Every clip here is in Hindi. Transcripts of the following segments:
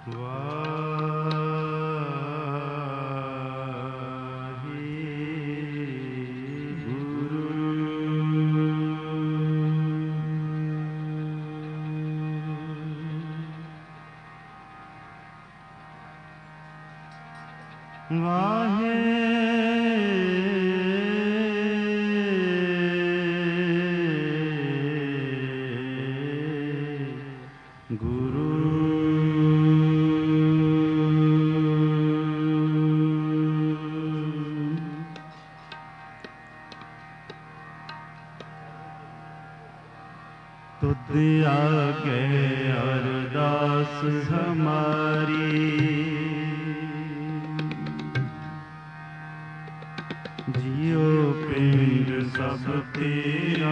तुद आगे अरदास हमारी, जियो पिंड सब तेरा।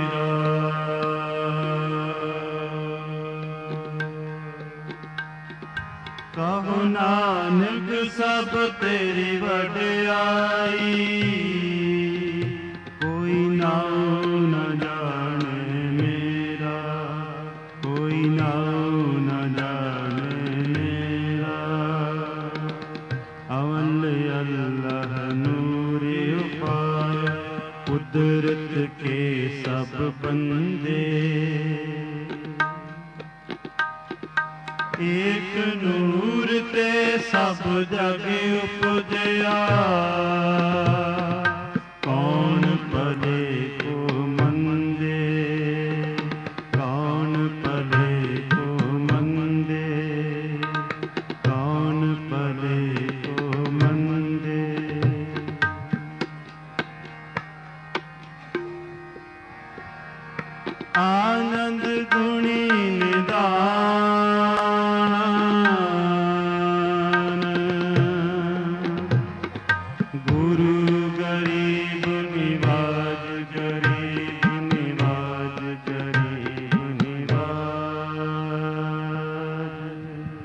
कहो नानक सब तेरी वड्याई, कोई नाम न जाने मेरा, कोई नाम न जाने मेरा। अवल अल्लाह नूर उपाय, कुदरत के सब बंदे। एक नूर ते सब जग उपजया, कौन पले को मंदे, कौन पले को मंदे, कौन पले को मंदे। आनंद गुणी निदान, गुरु गरीब निवाज, गरीब निवाज, गरीब निवाज।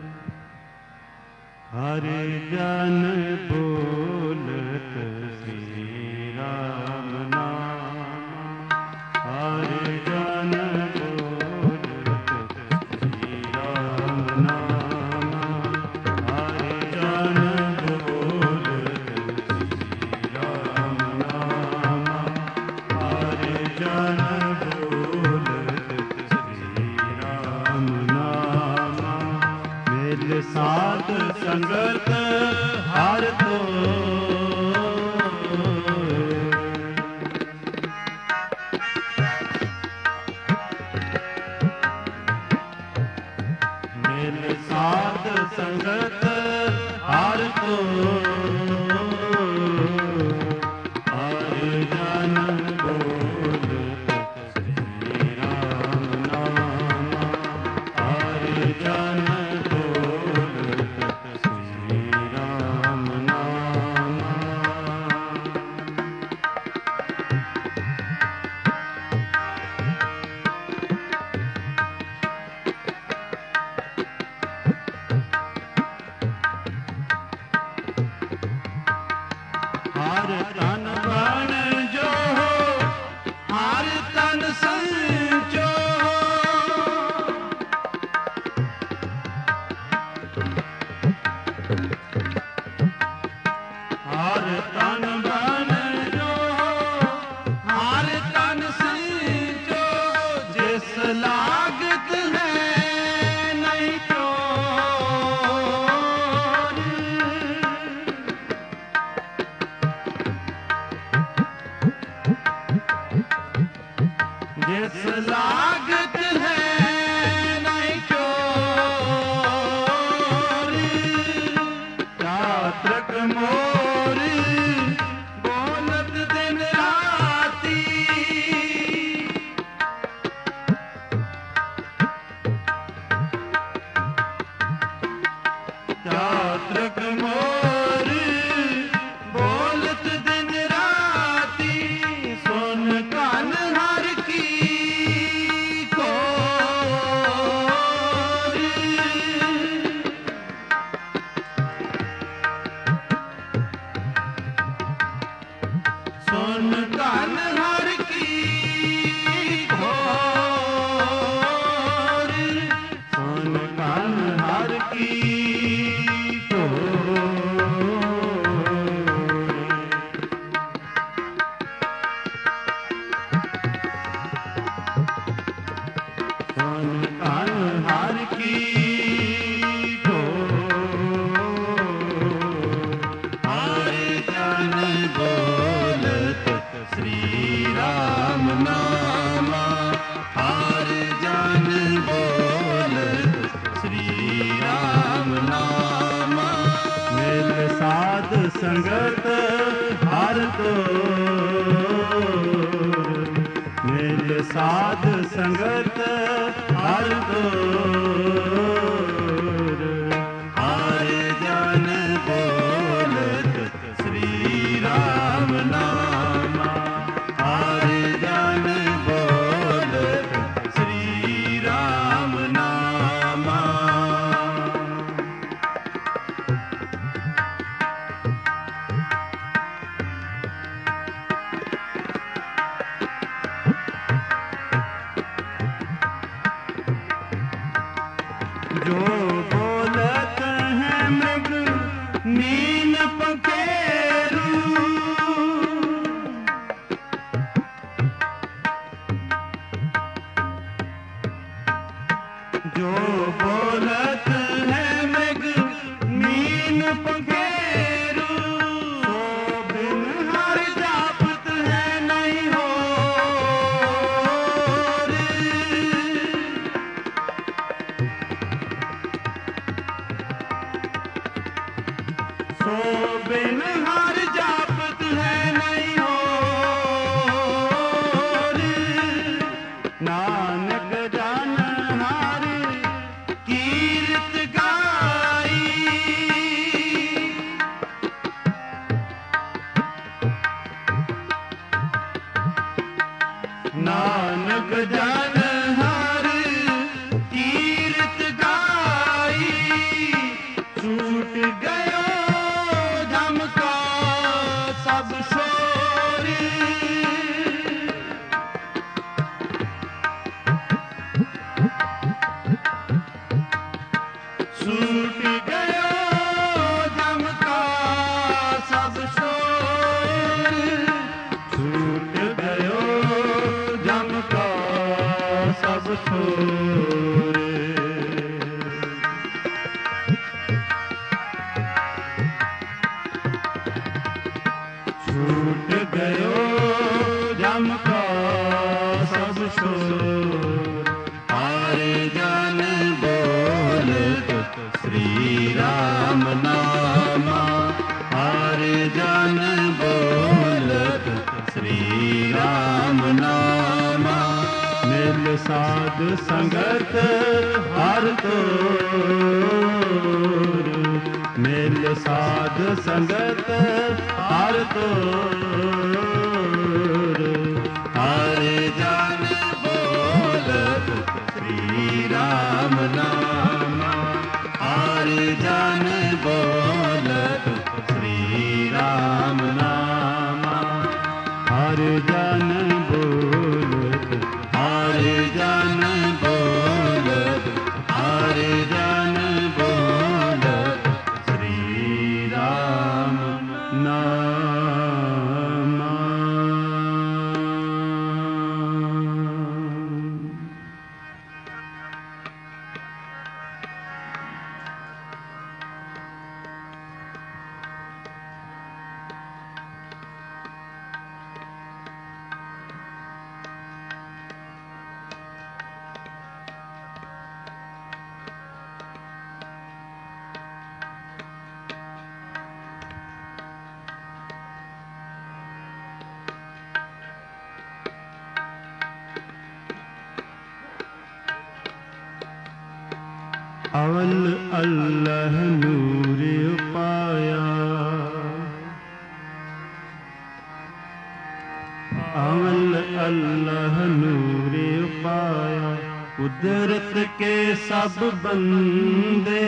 हर जन बोलत श्री राम नाम, हर जन बोलत श्री राम नाम, हर जन बोलत श्री राम नाम, हर जन बोलत श्री राम नाम। मेल साध संगत हर तो, मेल साध संगत हर तो, हर जन बोलत श्री राम नाम, हर जन बोलत श्री राम नाम। हर तन बन जो हो, हर तन संजो हो। हर तन बन जो हो, हर तन संजो। जिस लागत है नहीं चोर, जिस लागत है नहीं चोर। चात्रक मोर बोलत दिन राती, चात्रक मोर बोलत दिन राती। सुन कान हर की खोर, सुन कान हर की खोर, सुन कान हर की राम नामा। मिल साध संगत हर तोर, मिल साध संगत हर तोर। हर जन बोलत श्री राम नामा। हर जन बोलत श्री राम नामा। जो बोलत है मृग मीन पखेरू, जो बोलत है मृग मीन पखेरू। सो बिन हर जापत है नहीं हो सो बिन हर जापत है नहीं हो। नानक जान हार कीर्त गाई, नानक जान हार कीर्त गाई। छूट गयो धम का सब शोर, छूट गयो धम का सब शोर। छूट गयो धम का सब शोर। छूट गयो जम का सब शोर। हर जन बोलत श्री राम नामा। हर जन बोलत श्री राम नामा। मिल साध संगत हर तोर, मिल साध संगत हर तोर। हर जन बोलत श्री राम नामा। हर जन बोलत श्री राम नामा। हर जन बोलत, हर जन बोलत, हर जन बोलत श्री राम नामा। अवल अल्लाह नूर पाया, अवल अल्लाह नूर पाया। कुदरत के सब बंदे,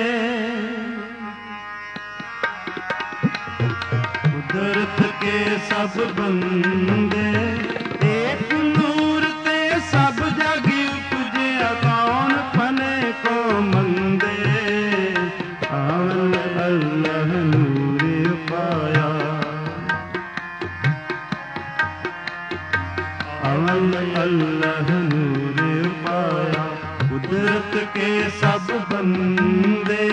कुदरत के सब बंदे। एक नूर ते सब जग तुझे कौन फने को मंदे। अवल अल्लाह नूर पाया, अवल अल्लाह नूर पाया। कुदरत के सब बंदे,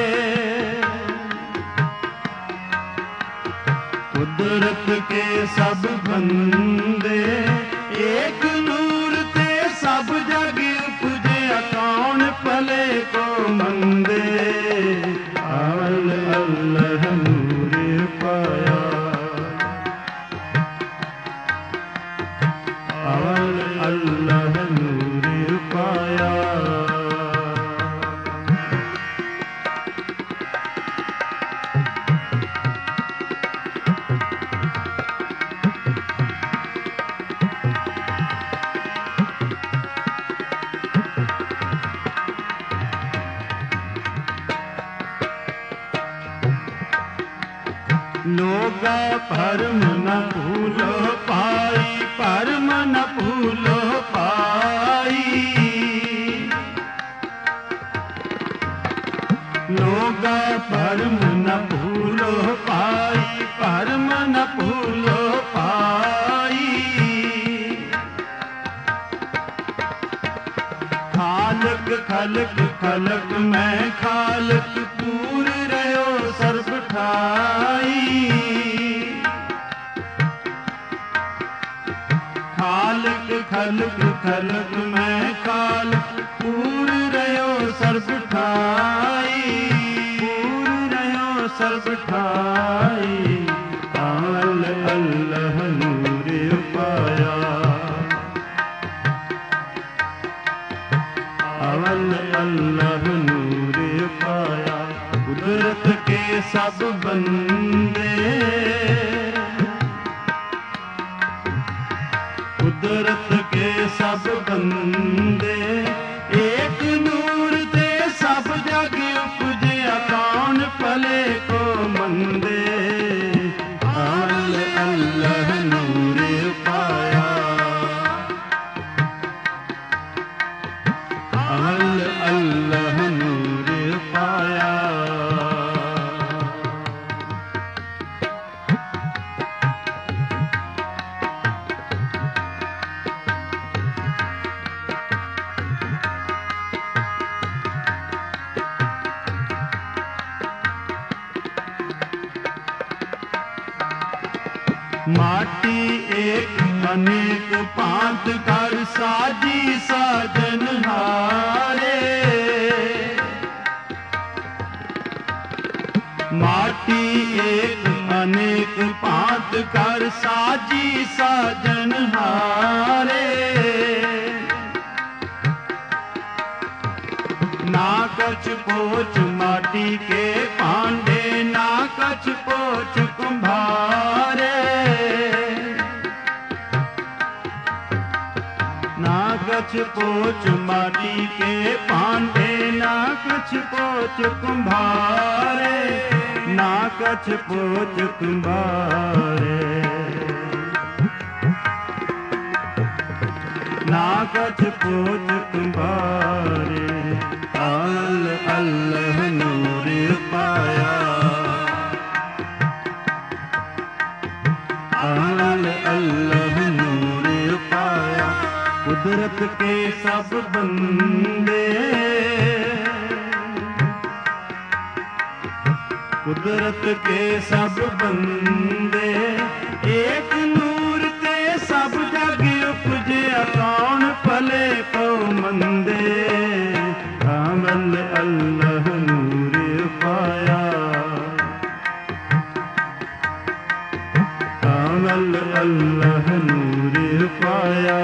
कुदरत के सब बंदे। एक नूर ते सब जग तुझे कौन पले को मंदे। लोगा परम न भूलो पाई, परम न भूलो पाई। लोगा परम न भूलो पाई, परम न भूलो पाई। खालक खलक खलक मैं खालक, पूर रहो सर्ब ठाई। खालक खलक खलक मैं खालक, पूर रहो सर्ब ठाई, पूर रहो सर्ब ठाई। अल्लाह अल्लाह नूर पाया, अल्लाह अल्लाह नूर पाया। कुदरत के सब बंदे, कुदरत के सब बंदे, एक नूर दे सब जग उपजया। कौन भले को मंदे, अल्लाह अल्लाह नूर पाया, अल्लाह अल्लाह नूर पाया। माटी एक अनेक पांत कर साजी साजन हारे। माटी एक अनेक पांत कर साजी साजन हारे। ना कछ पोच माटी के पांडे, ना कछ पोच कुम्हारे। ना कछ पोच माटी के पांडे, ना कछ पोच कुम्हारे, ना कछ पोच कुम्हारे। ना कछ पोच कुम्हारे। अल्लाह अल्लाह नूर पाया, अल्लाह अल्लाह नूर पाया। कुदरत के सब बंदे, कुदरत के सब बंदे, एक नूर ते सब जग उपजया। कौन भले को मंदे, अल्लाह अल्लाह नूर पाया, अल्लाह अल्लाह नूर पाया।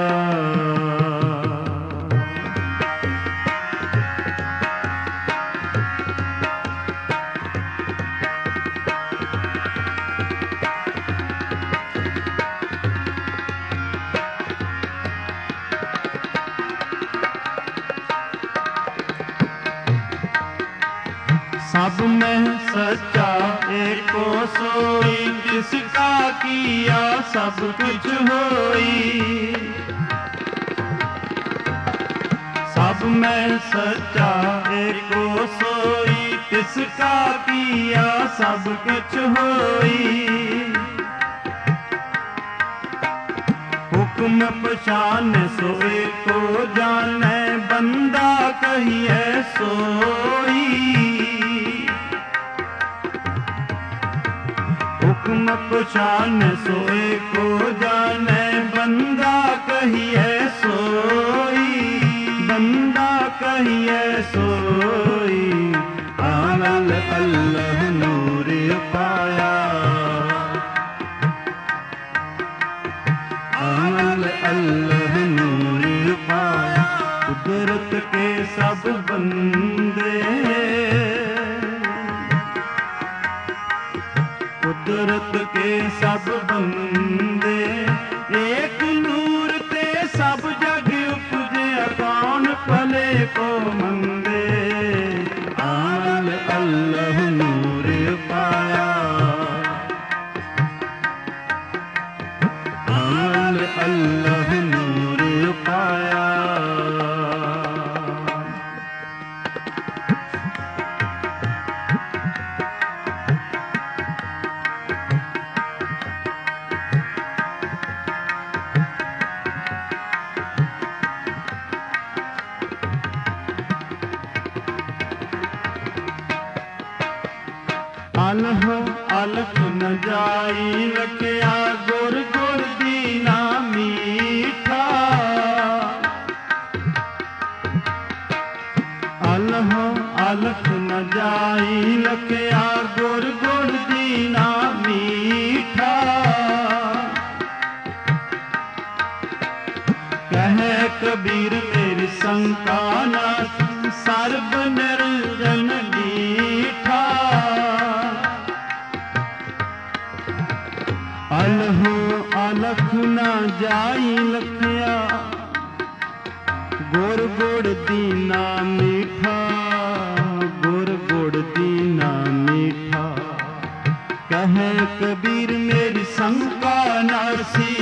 सब में सच्चा एको सोई, जिसका किया सब कुछ होई। सब में सच्चा एको सोई, जिसका किया सब कुछ होई। हुक्म पशान सोए को जाने, बंदा कहिए सोई। हुक्म पशान सोए को जाने, बंदा कहिए सोई, बंदा कहिए सोई। अल्लाह अल्लाह नूर पाया, अल्लाह अल्लाह नूर पाया। कुदरत के सब बंदे, कुदरत के सब बंदे, एक नूर ते सब जग उपजया। कौन भले को मंदे, अल्लाह अल्लाह नूर पाया, अलहो अलख न जाई लखिया गुर गुर दीना मीठा। अलहो अलख न जाई लखिया गुर गुर दीना मीठा। कहे कबीर मेरी शंका न सर्ब निरंजन दीठा। अलहो अलख न जाई लखिया गुर गुड़ दीना मीठा। गुर गुड़ दीना मीठा। कहे कबीर मेरी शंका नासी।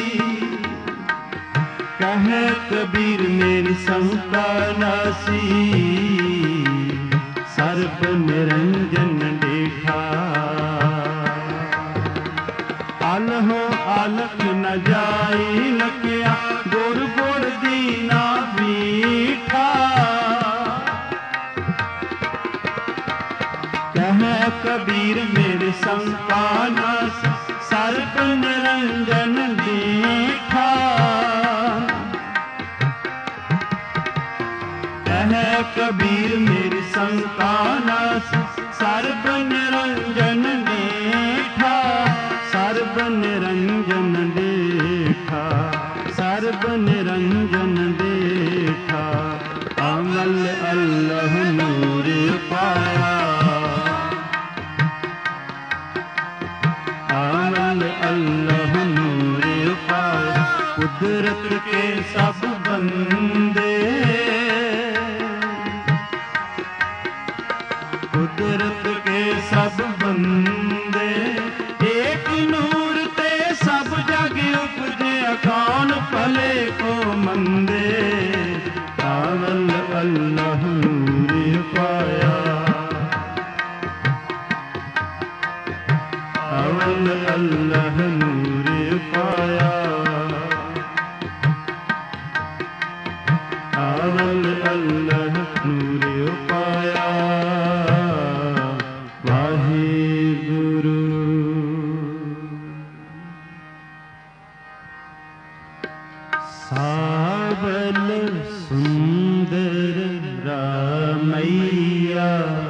कहे कबीर मेरी शंका नासी। सर्ब निरंजन देखा। अलहो अलख न जाई लखिया गुर गुड़ दीना मीठा। कहे कबीर मेरे शंका नासी। सर्ब निरंजन देखा। कहे कबीर मेरी शंका नासी। सर्ब निरंजन देखा। सर्ब निरंजन देखा। सर्ब निरंजन देखा। अमल अल्लाह नूर पाया। अमल अल्लाह नूर पाया। कुदरत के सब बंदे। कुदरत के सब बंदे। एक नूर ते सब जग उपजे कौन भले को मंदे। अवल अल्लाह नूर पाया। अवल अल्लाह नूर पाया। अवल अल्लाह नूर पाया। वाहिगुरु। सावल सुंदर रामैया।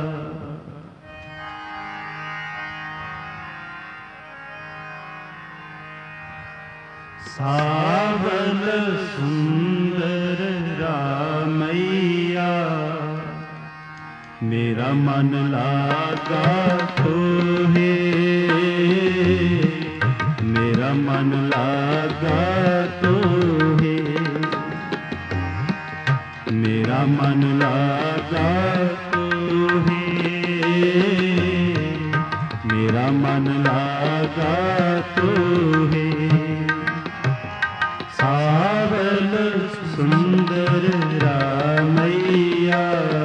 सावल सुंदर रामैया। मेरा मन लागा तो है। मेरा मन लागा तो है। मेरा मन लागा तो है। मेरा मन लागा तो है। सावल सुंदर रामैया।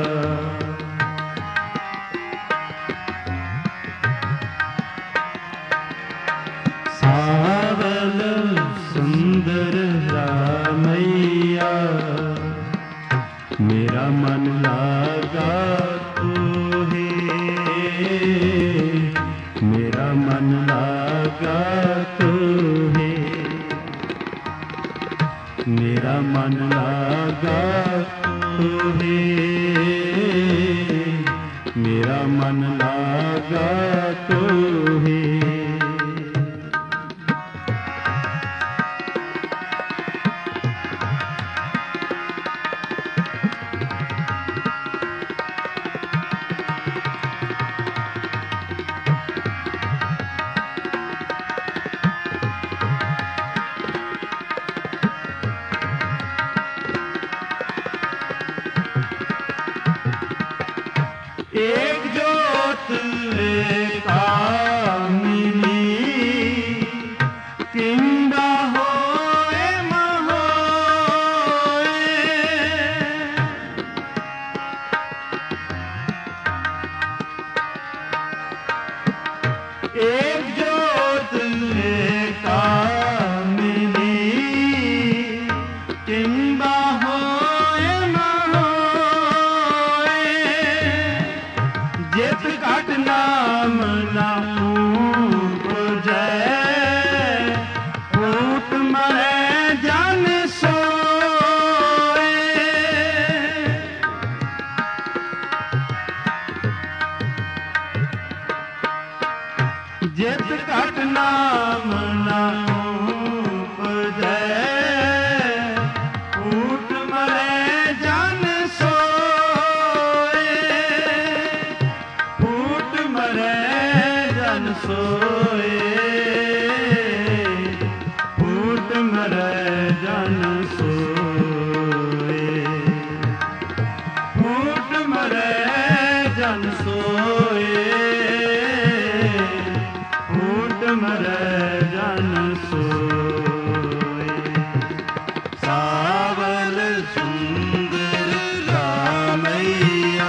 सावल सुंदर रामैया। मेरा मन लागा तो है। मेरा मन लागा तो है। मेरा मन लागा तो है। मेरा मन लागा तो है। एक जोत एका घट नाम ना उपजै, फूट मरै जन सोए। जित घट नाम ना उपजै, फूट मरै जन सोए। फूट मरै जन सोए, फूट मरै जन सोए। फूट मरै जन सोए, फूट मरै जन सोए। सावल सुंदर रामैया,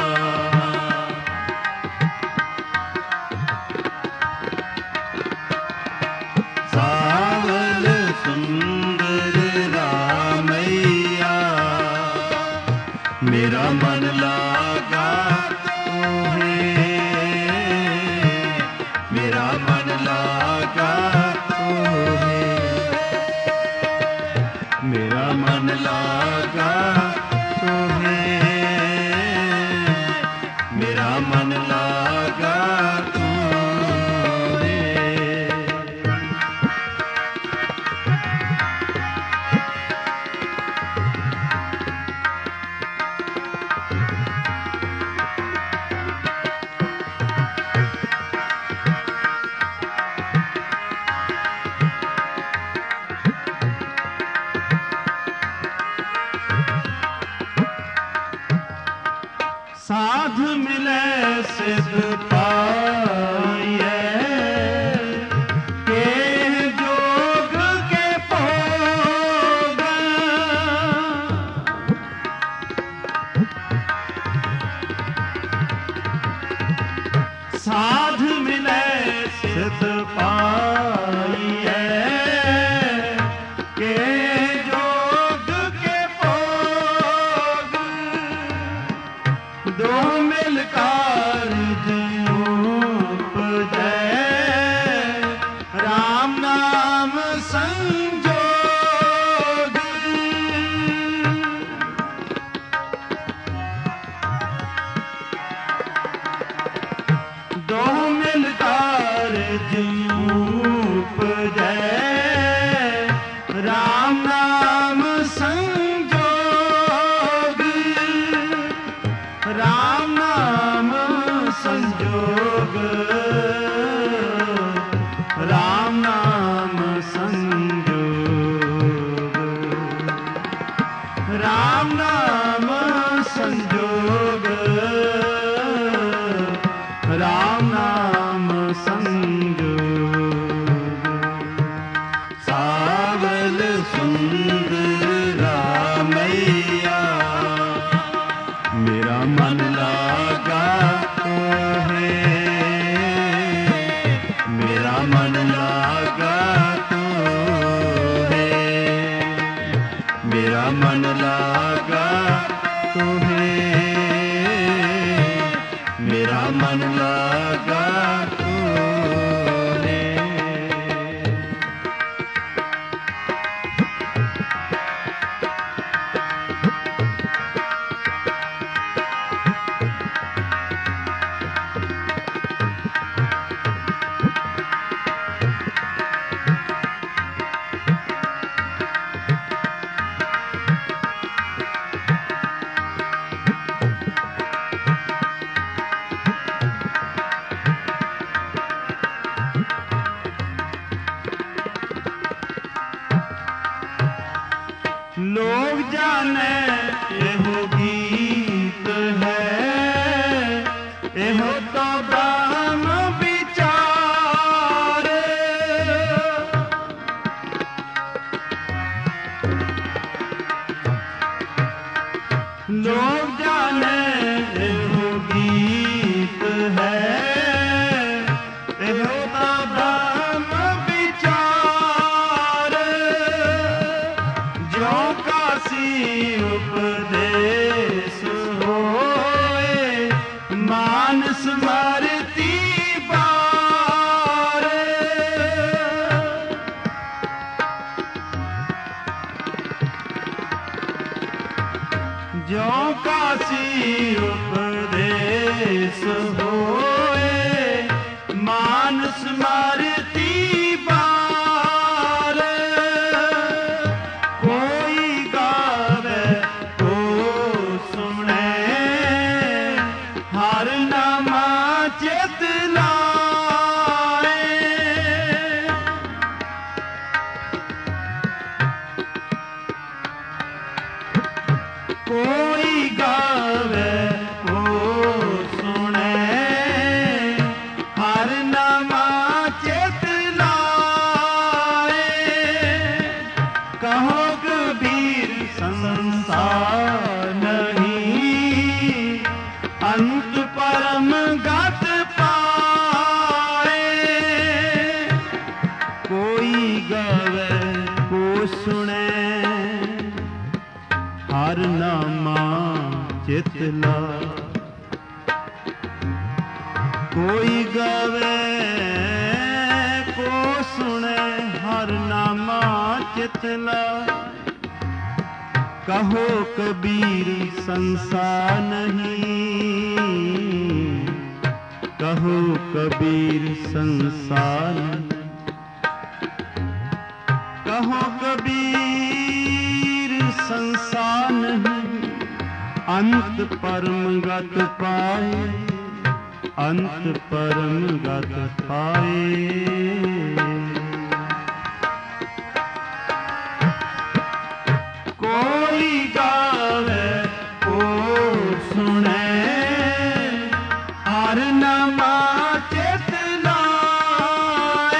सावल सुंदर रामैया, मेरा मन लागा तोहे, मेरा मन लागा तोहे, मेरा मन लागा तोहे, मेरा मन लागा तोहे। साध मिले सिद्ध पाइए, के जोग के भोग। साध मिले सिद्ध पाइए, के जोग के भोग। दो मिल कारज उपजै, राम नाम संजोग। दो मिल कारज उपजै, राम नाम संजोग। राम नाम संजोग, राम नाम संजोग, राम नाम संजोग, राम नाम संजोग। सावल सुंदर रामैया, मेरा मन लागा तोहे, मेरा मन लागा तोहे, मेरा मन लागा तोहे, मेरा मन लागा तोहे। स्मरती बार, जो काशी उपदेश होए मानस स्मरती बार, कोई गावे को सुने हर नामा चित लाए, कोई गावे को सुने हर नामा चित लाए, कहो कबीर संसार नहीं अंत परम गत पाए, कोई गावे को सुने हर नामा चित लाए, कोई गावे को सुने हर नामा चित लाए, कहो कबीर संसार नहीं, कहो कबीर संसार नहीं, कहो कबीर संसार नहीं अंत परम गत पाए, अंत परम गत पाए, कोई गावे को सुने हर नामा चित लाए,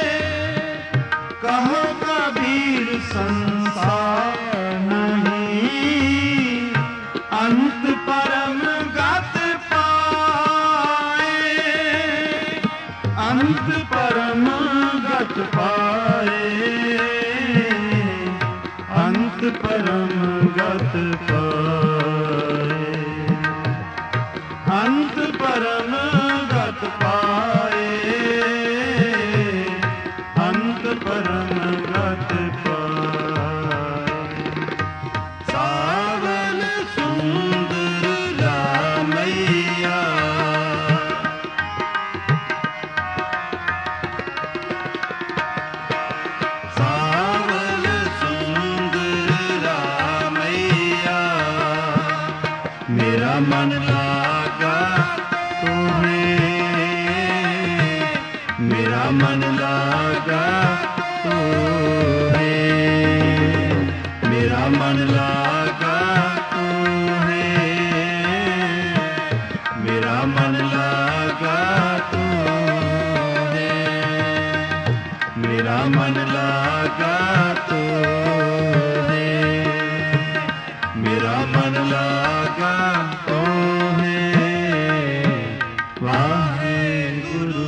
कहो कबीर संसार नहीं अंत परम गत पाए, अंत परम गत पाए, अंत परम गत पाए, अंत परम गत पाए, अंत परम गत पाए, सावन सुंदर रामैया, सावन सुंदर रामैया, मेरा मन लागा तुम्हें, मेरा मन लागा तुम्हें, मेरा मन लागा तुम्हें, मेरा मन लागा तुम्हें, मेरा मन लागा तुम्हें, मेरा मन लागा तुम्हें, वाहेगुरु।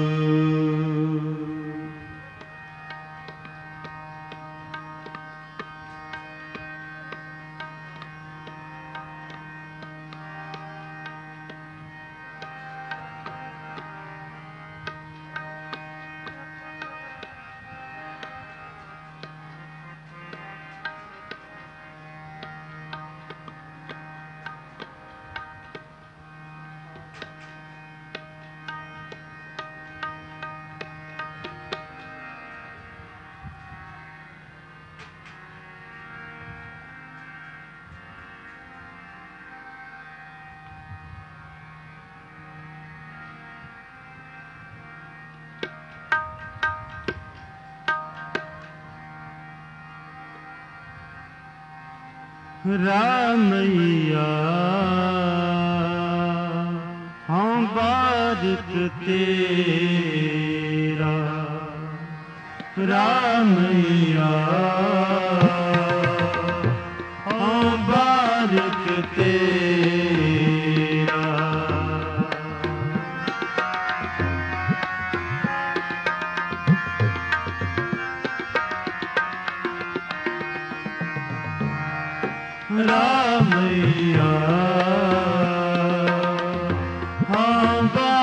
रामैया हम बारिक तेरा, रामैया हम बारिक तेरा, रामैया हम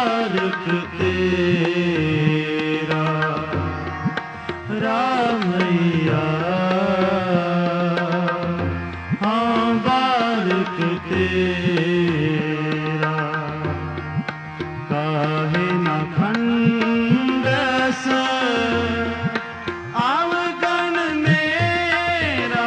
तेरा रामैया, हाँ बालक तेरा काहे न खंडस आवगण मेरा,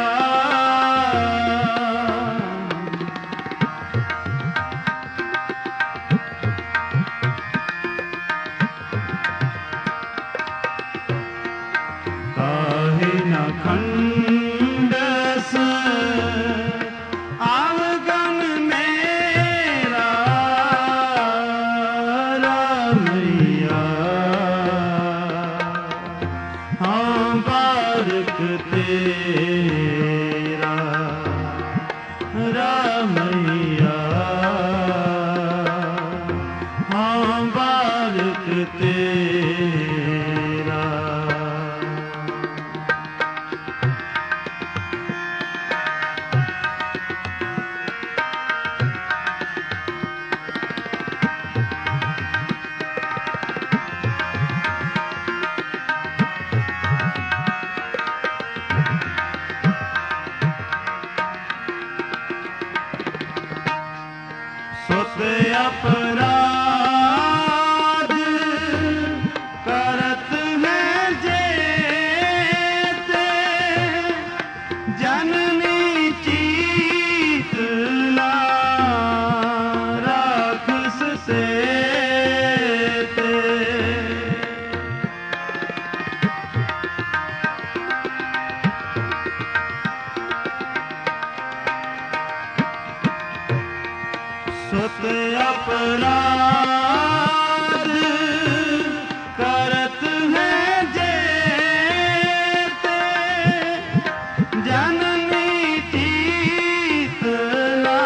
काहे न खंडस आवगण मेरा रामैया, हाँ बालक तेरा रामैया, हाँ बालक तेरा। सुत अपराध करत है जेते, जननी चीतला राक्षस सेते, सुत अपराध करत है जेते, जननी चीतला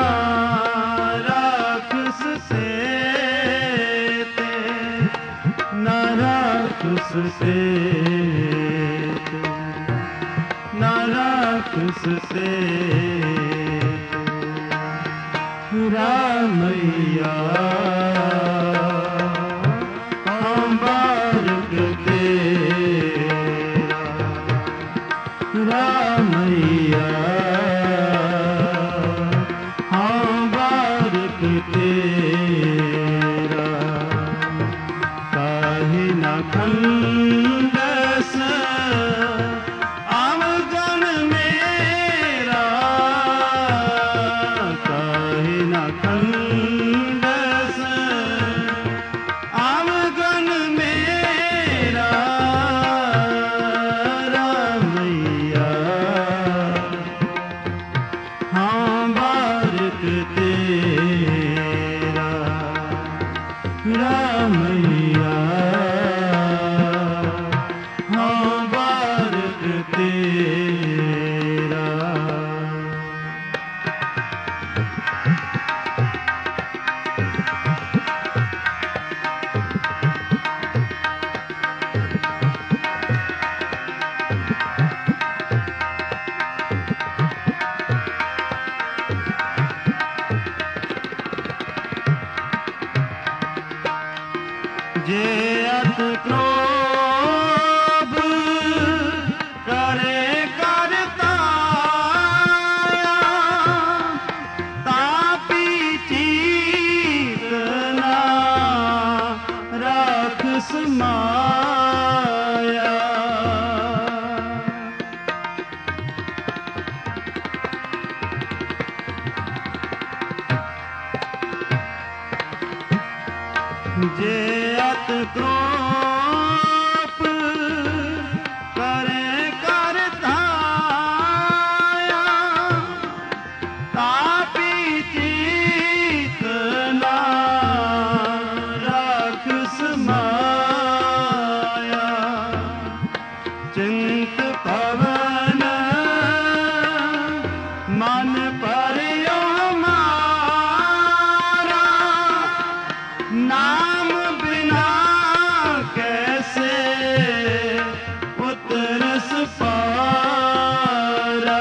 राक्षस सेते, न राक्षस सेते, न राक्षस सेते, रामैया, हाँ बालक तेरा रामैया, हाँ बालक तेरा काहे न खंडस आवगण मेरा, काहे न खंडस आवगण मेरा रामैया, हाँ बालक तेरा रामैया, हाँ बालक तेरा। जे अत क्रोध करे करताया, तापी चीतना राक्षस माया, जे अत क्रोध करे करताया, तापी चीतना राक्षस माया, चिंत पवन मन पर्यो मारा, नाम बिना कैसे उतरस पारा,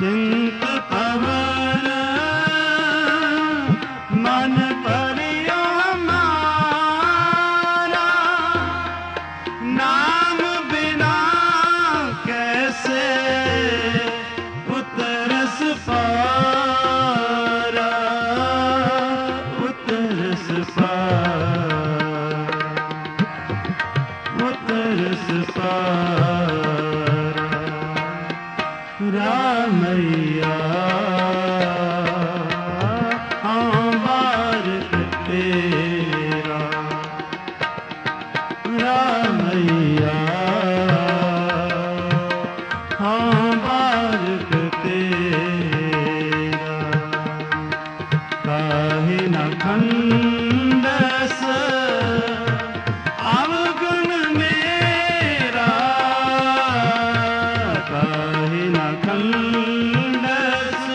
चिंत पवन मन परियो हमारा, नाम बिना कैसे उतरस पारा, उतरस पारा, उतरस पारा। रामैया हाँ बारक तेरा, रामैया हाँ बारक तेरा। काहे न खंडस अवगुण मेरा, काहे न खंडस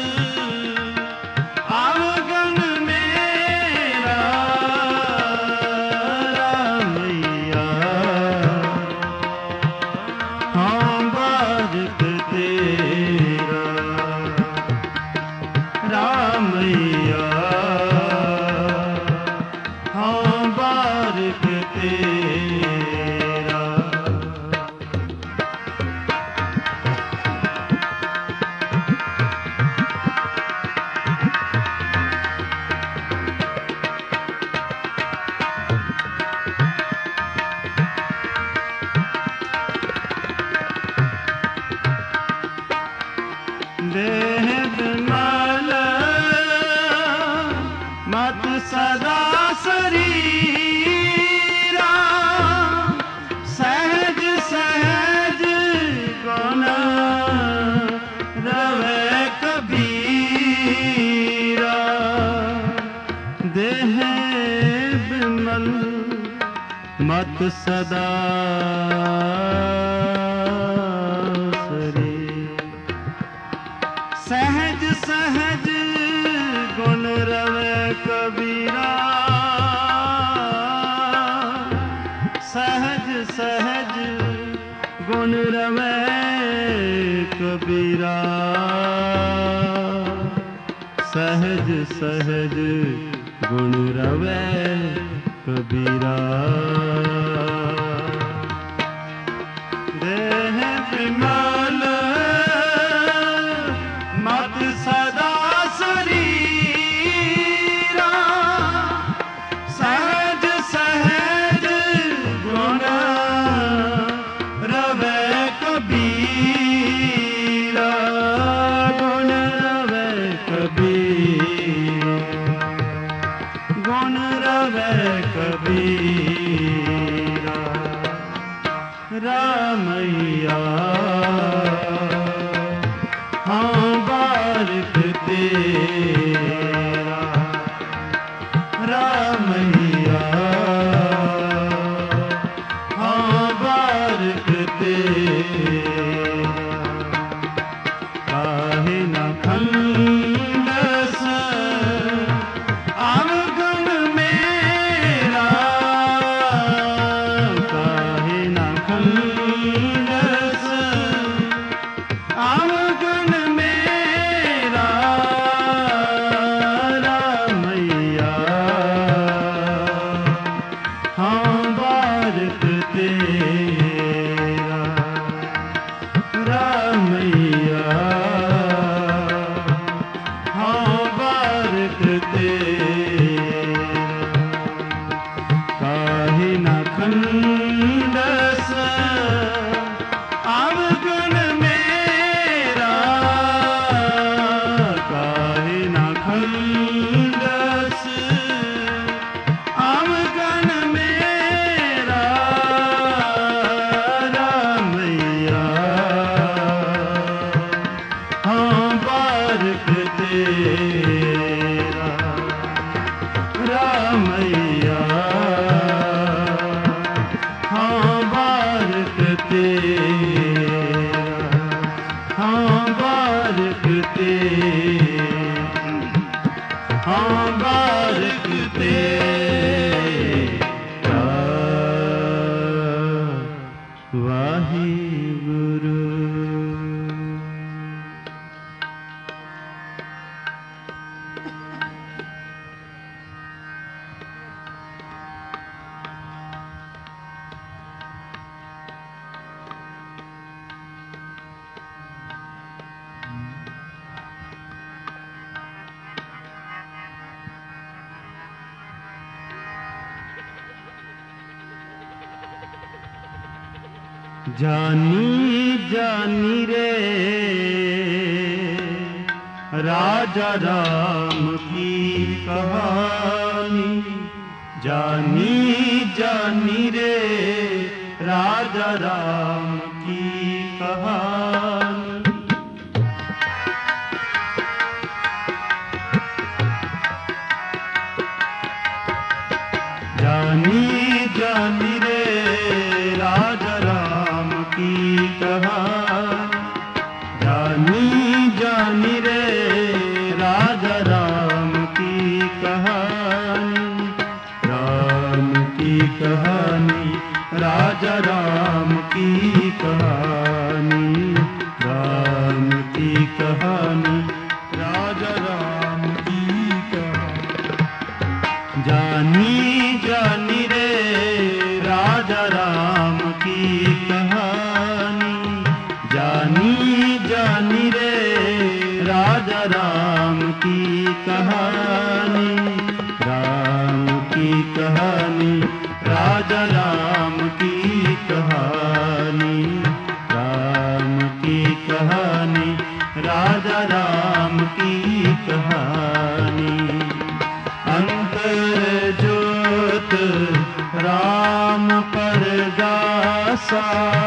अवगुण मेरा। रामैया हाँ बारक तेरा, रामैया हाँ बारक तेरा। देह बिमल मत सदा शरीरा, सहज सहज गुण रवै कबीरा। देह बिमल मत सदा सहज सहज गुण रवै कबीरा, सहज सहज गुण रवै कबीरा, सहज सहज गुण रवै कबीरा। देह बिमल मत सदा शरीरा, सहज सहज गुण रवै कबीरा, गुण रवै कबीरा, गुण रवै कबीरा। रामैया हाँ बारक तेरा, रामैया हाँ बारक तेरा। काहे न खंडस अवगुण मेरा, काहे न खंडस अवगुण मेरा। रामैया हाँ बारक तेरा, रामैया हाँ बारक तेरा। काहे न खंडस अवगुण मेरा, काहे न खंडस अवगुण मेरा। रामैया हाँ बारक तेरा, रामैया हाँ बारक तेरा, हाँ बारक तेरा, हाँ बारक तेरा। वाहिगुरु। जानी जानी रे राजा राम की कहानी, जानी जानी रे राजा राम की कहानी। जानी जानी रे राजा राम की कहानी, जानी जानी रे राजा राम की कहानी, राम की कहानी राजा राम की कहानी, राम की कहानी राजा राम की कहानी। जानी जानी रे राजा राम की कहानी, जानी जानी रे राजा राम की कहानी, राम की कहानी राजा राम की कहानी, राम की कहानी राजा राम की कहानी। अंतर ज्योत राम परगासा,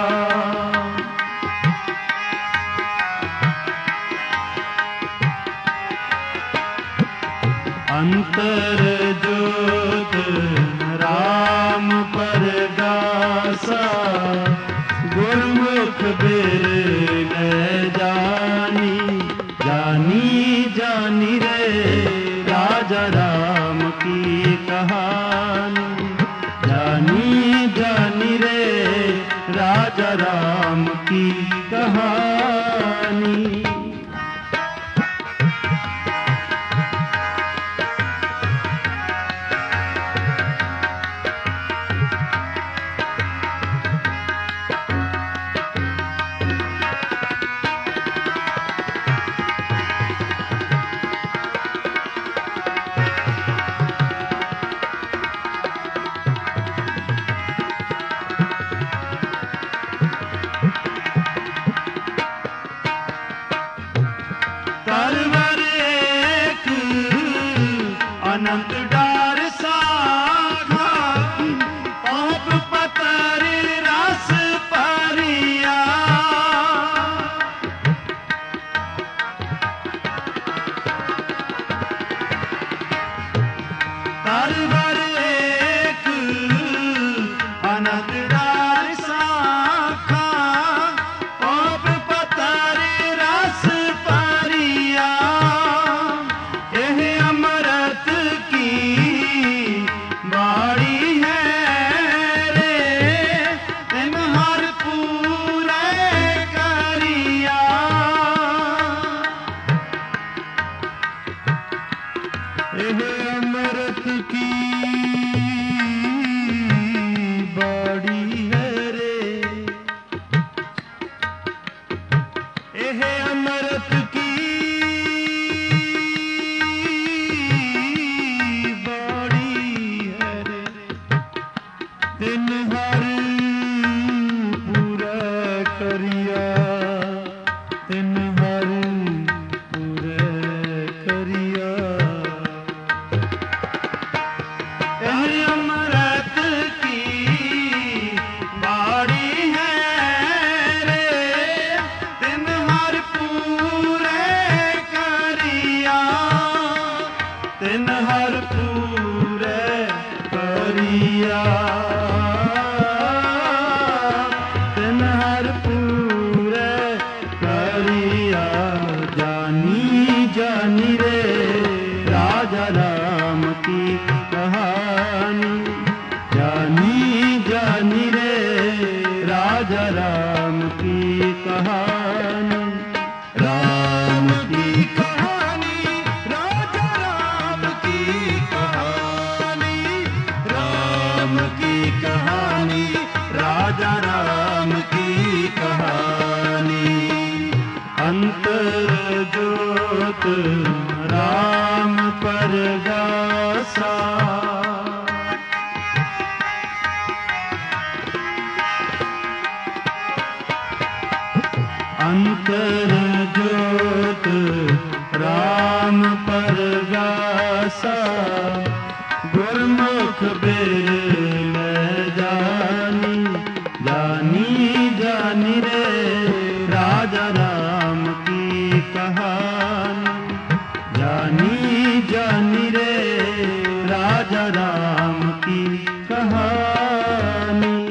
अंतर ज्योत राम परगासा, गुरमुख बिरल जानी, जानी जानी रे राजा राम की कहानी, जानी जानी रे राजा राम की कहानी। तरवर एक अनंत डार साखा, पाप पतर रस परिया, तरवर एक अनंत डार साखा, पाप पतर रस परिया, यह अमृत की बाड़ी है रे, इन हर पूरे करिया, यह अमृत की बाड़ी है रे, यह अमृत की बाड़ी है रे, दिन हर पूरा करिया, दिन हर पूरा करिया। यह अमृत की बाड़ी है रे, दिन हर पूरे करिया, दिन हर पूरे करिया, दिन हर पूरे करिया। जानी जानी रे राजा राम की कहानी, जानी जानी रे राजा राम की कहानी, राम की कहानी राजा राम की कहानी, राम की कहानी राजा राम की कहानी। अंतर ज्योत राम परगासा गुरमुख बिरल जानी जानी जानी रे राजा राम की कहानी जानी जानी रे राजा राम की कहानी।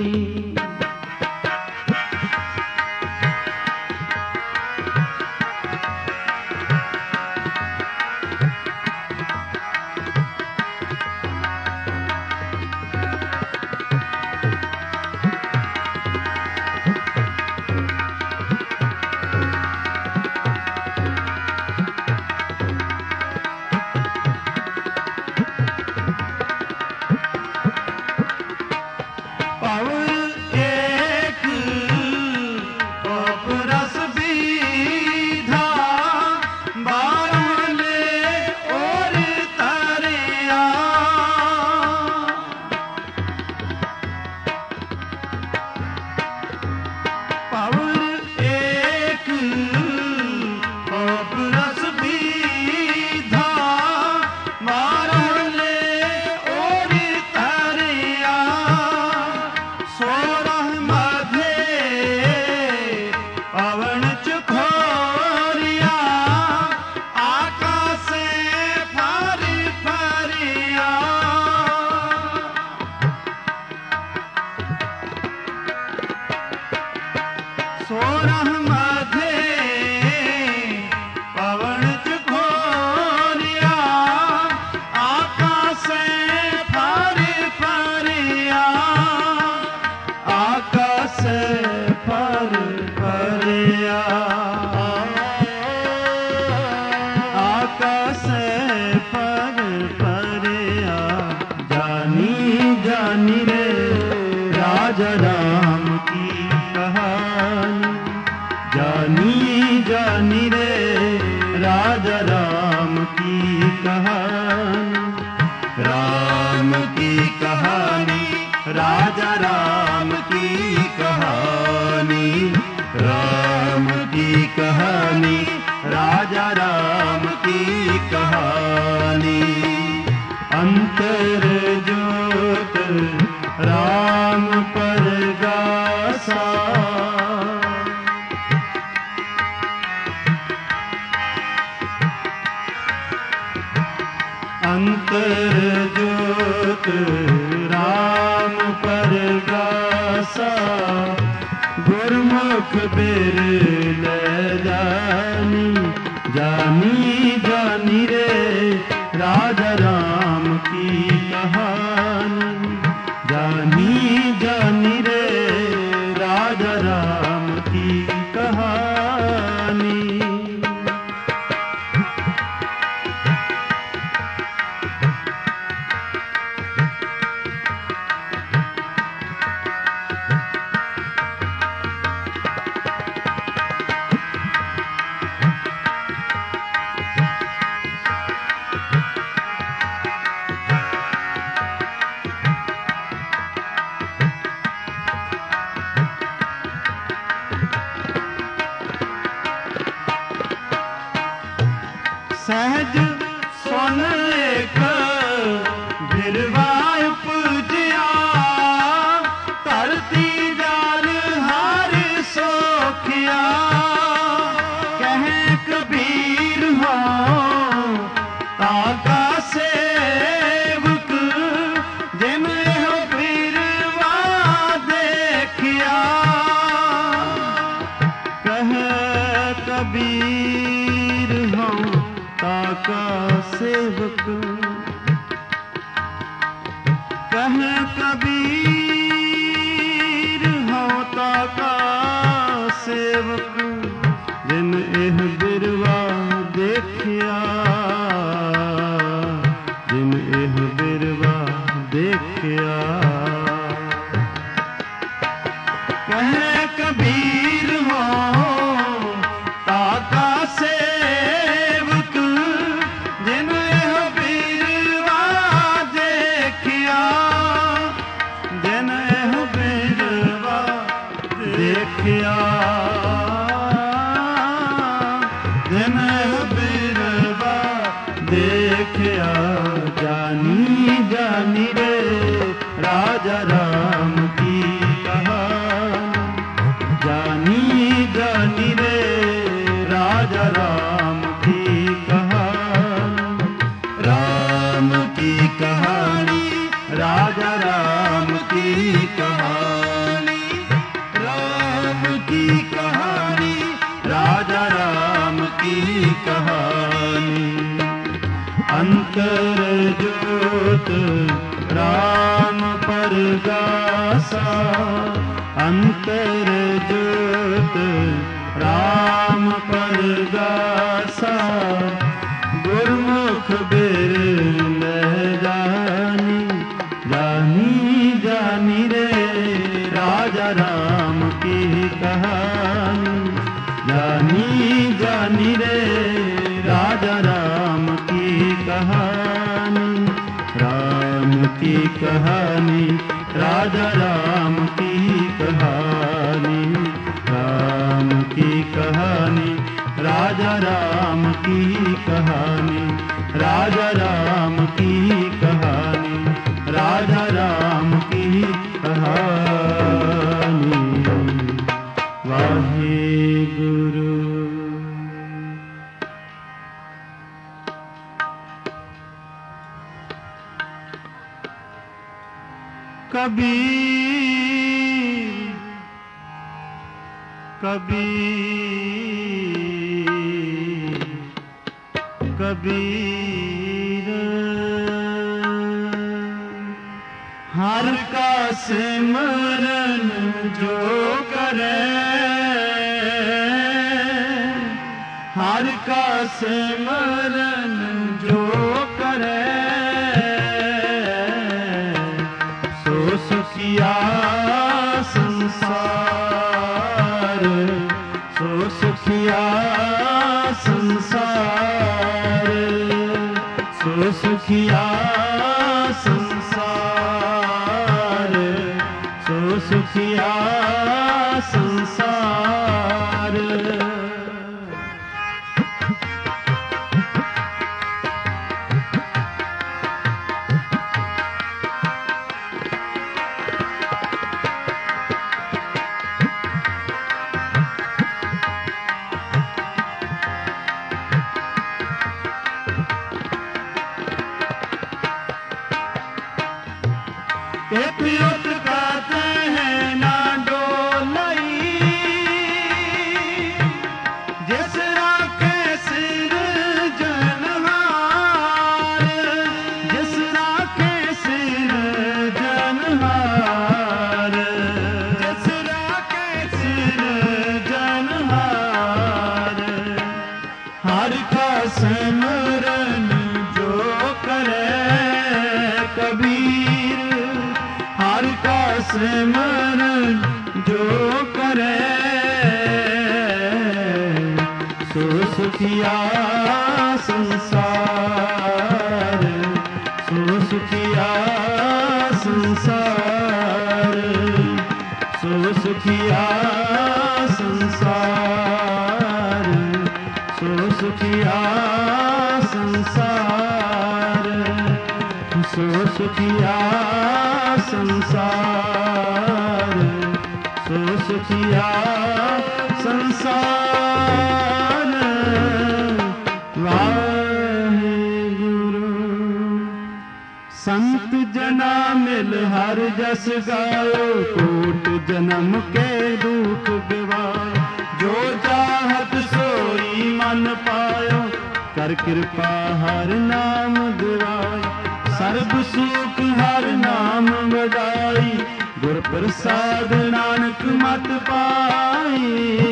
राजा राम की कहानी, राम की कहानी, राजा राम की कहानी। अंतर ज्योत राम परगासा, अंतर ज्योत राम परगासा, गुरमुख बिरल जानी, जानी जानी रे राजा राम की कहानी, जानी जानी रे राजा राम की कहानी। सहज सुन लेख बिरवा उपजिया, धरती जान हर सोखिया। कहे कबीर हो ताका सेवक, जिन हो बिरवा देखिया। कहे कबीर हो ताका सेवक, कह कबीर हो ताका सेवक, जिन एह बिरवा देखिया, जिन एह बिरवा देखिया। कह कबीर हो ताका सेवक, जिन एह बिरवा ਰਾਮ ਪਰਗਾਸਾ ਗੁਰਮੁਖ ਬਿਰਲ ਜਾਨੀ ਜਾਨੀ ਜਾਨੀ ਰੇ ਰਾਜਾ ਰਾਮ ਕੀ ਕਹਾਣੀ ਜਾਨੀ ਜਾਨੀ ਰੇ राजा राम की कहानी राम की कहानी राजा राम की कहानी राम की कहानी राजा राम की कहानी राजा राम की कहानी राजा राम की कहानी वाहेगुरु। कबीर कबीर कबीर हर का सिमरन जो करे हर का सिमरन जो करे सुखिया संसार सो सुखिया संसार सो सुखिया संसार सो सुखिया संसार। प्योत कहते हैं ना डोलई जिस राखे सिर जनहार जिस राखे सिर जनहार जिस राखे सिर जनहार हर का सिमरन जो करे कबीर हर का सिमरन जो करे सो सुखिया संसार सो सुखिया संसार सो सुखिया संसार सो सुखिया संसार सो सुखिया संसार सो सुखिया संसार। वाहेगुरु। संत जना मिल हर जस गायो कोट जन्म के दुख गवायो जो चाहत सोई मन पायो कर कृपा हर नाम दिवायो सर्ब सुख हर नाम वडाई गुर प्रसाद नानक मत पाई।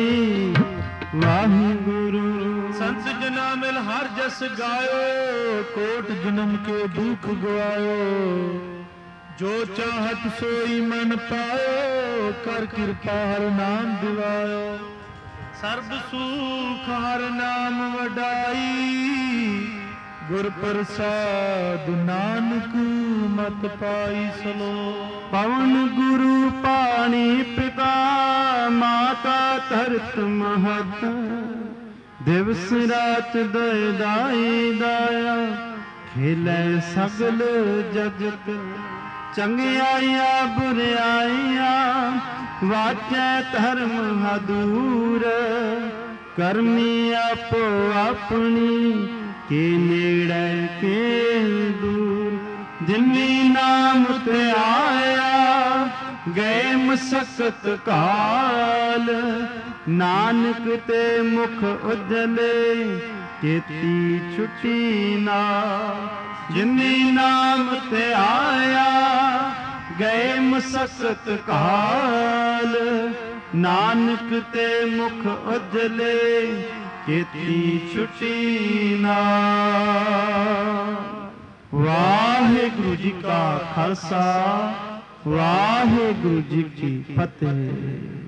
वाहिगुरु। संत जना मिल हर जस गायो कोट जन्म के दुख गवायो जो चाहत सोई मन पायो कर कृपा हर नाम दिवायो सर्ब सुख हर नाम वडाई गुर प्रसाद नानक मत पाई सलो। पवन गुरु पानी पिता माता धरत महत दिवस रात दय दाई दाया खेलै सगल जगत चंगियाइया बुराइया वाचै धर्म हदूर करमी आपो अपनी के नेड़े के दूर जिन्नी नाम ते आया गए मसकत काल नानक ते मुख उजले चेती छुटी ना जिन्नी नाम ते आया गए मसकत काल ਨਾਨਕ ਤੇ ਮੁਖ ਉਜਲੇ ਕੀਤੀ ਛੁਟੀ ਨਾ। ਵਾਹਿਗੁਰੂ ਜੀ ਕਾ ਖਾਲਸਾ, ਵਾਹਿਗੁਰੂ ਜੀ ਕੀ ਫਤਿਹ।